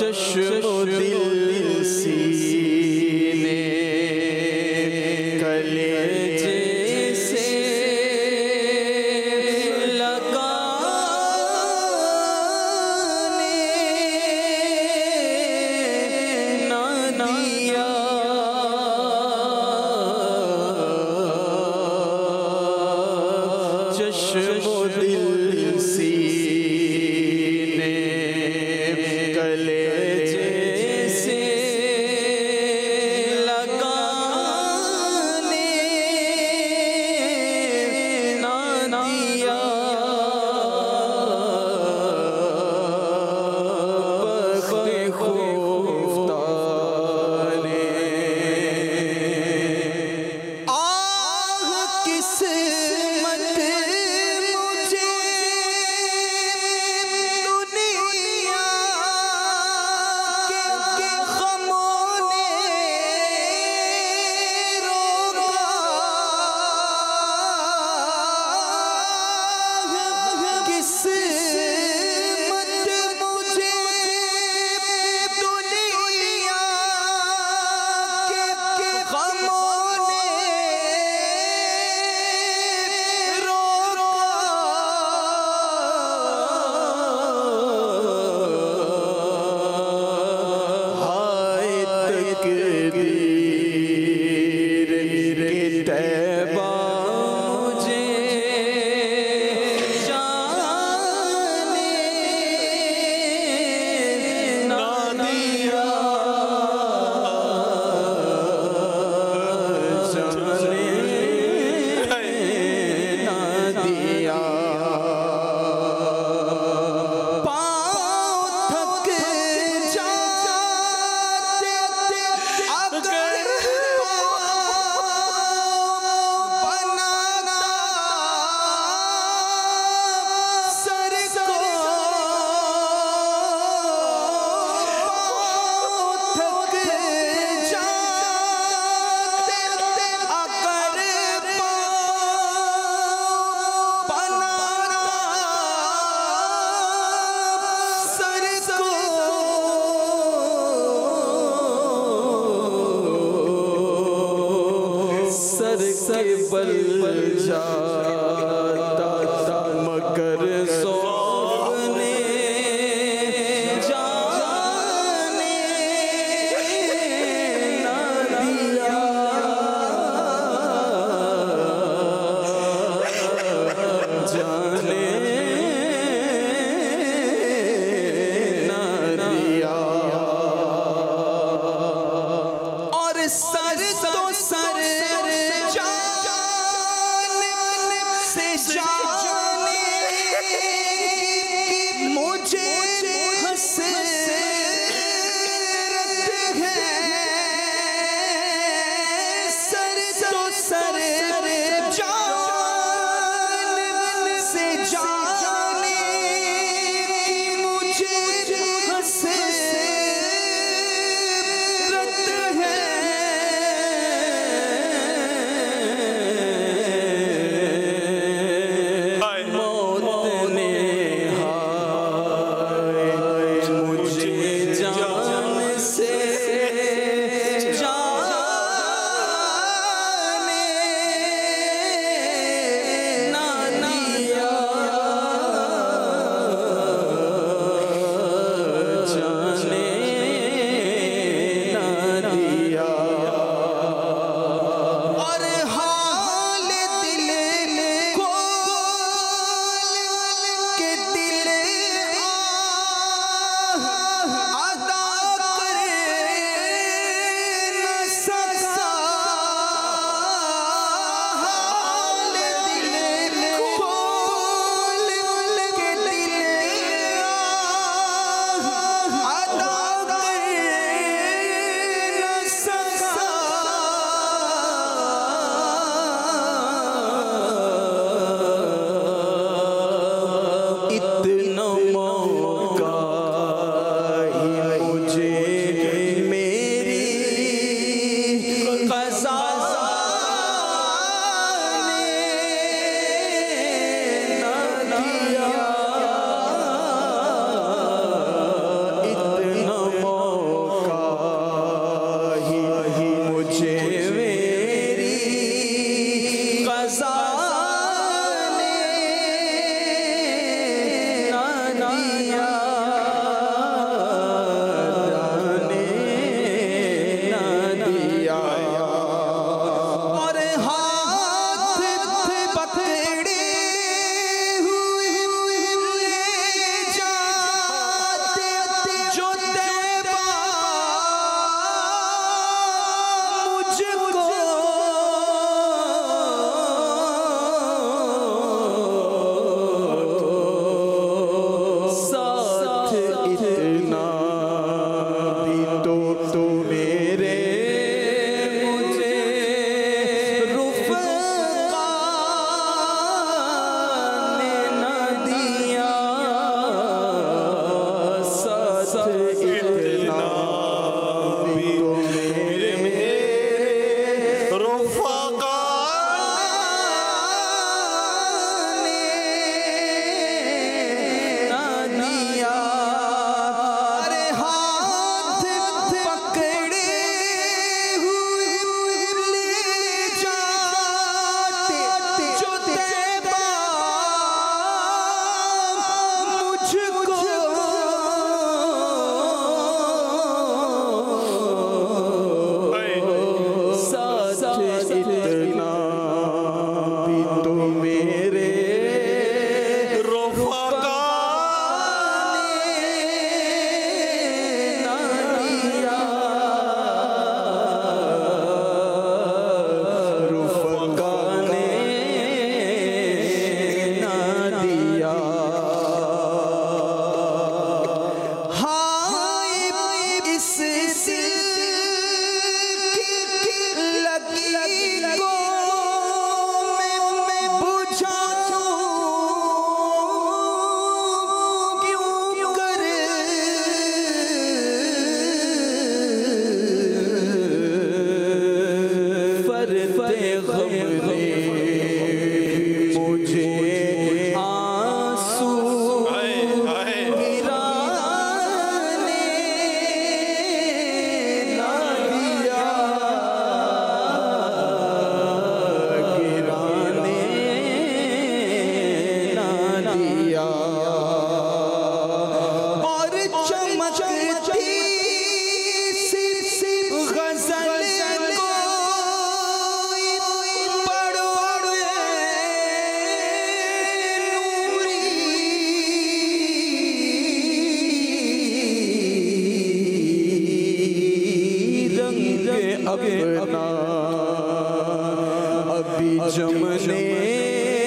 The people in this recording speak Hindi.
चश्मो दिल सीने कलेजे से लगाने ना दिया। चश्मो दिल सीने कलेजे से लगाने ना दिया। बख्ते खुफ्ताने आह किस्मत मुझे दुनिया के गमों ने रोका। किस्मत मुझे दुनिया के गमों ने हाय तकदीर के तैबा मुझे जाने ना दिया। जाने ना दिया। पाँव थक जाते अगर बनाता सर को। पाँव थक जाते अगर बनाता सर को। सर के बल जाता मगर सोने जाने ना दिया। जाने ना दिया। और सर तो सर जान तो मेरे रुफ़क़ा ना दिया, रुफ़क़ा ने ना दिया। हाय इस लगी को मैं बुझाऊं क्यों कर, फरते गम ने मुझे आंसू गिराने ना दिया, गिराने ना दिया। और चमकती सी गज़ल को अपना अभी जमने